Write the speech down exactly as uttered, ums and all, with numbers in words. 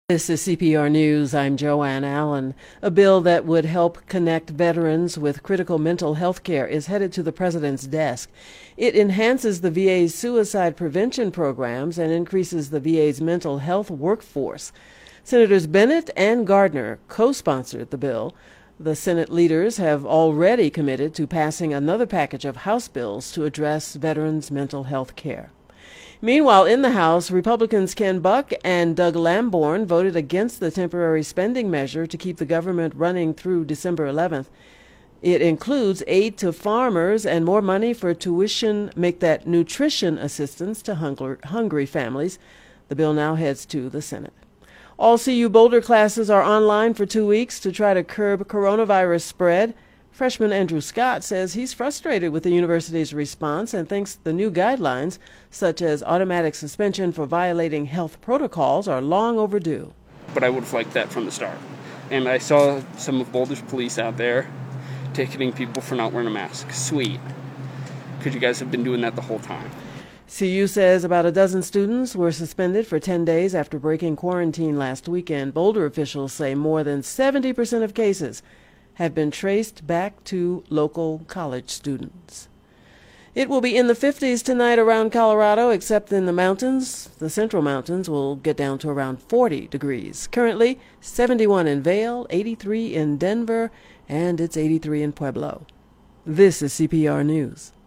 This is C P R News. I'm Joanne Allen. A bill that would help connect veterans with critical mental health care is headed to the president's desk. It enhances the V A's suicide prevention programs and increases the V A's mental health workforce. Senators Bennett and Gardner co-sponsored the bill. The Senate leaders have already committed to passing another package of House bills to address veterans' mental health care. Meanwhile, in the House, Republicans Ken Buck and Doug Lamborn voted against the temporary spending measure to keep the government running through December eleventh. It includes aid to farmers and more money for tuition, make that nutrition assistance to hungry, hungry families. The bill now heads to the Senate. All C U Boulder classes are online for two weeks to try to curb coronavirus spread. Freshman Andrew Scott says he's frustrated with the university's response and thinks the new guidelines, such as automatic suspension for violating health protocols, are long overdue. But I would have liked that from the start. And I saw some of Boulder's police out there ticketing people for not wearing a mask. Sweet. Because you guys have been doing that the whole time. C U says about a dozen students were suspended for ten days after breaking quarantine last weekend. Boulder officials say more than seventy percent of cases have been traced back to local college students. It will be in the fifties tonight around Colorado, except in the mountains. The central mountains will get down to around forty degrees. Currently, seventy-one in Vail, eighty-three in Denver, and it's eighty-three in Pueblo. This is C P R News.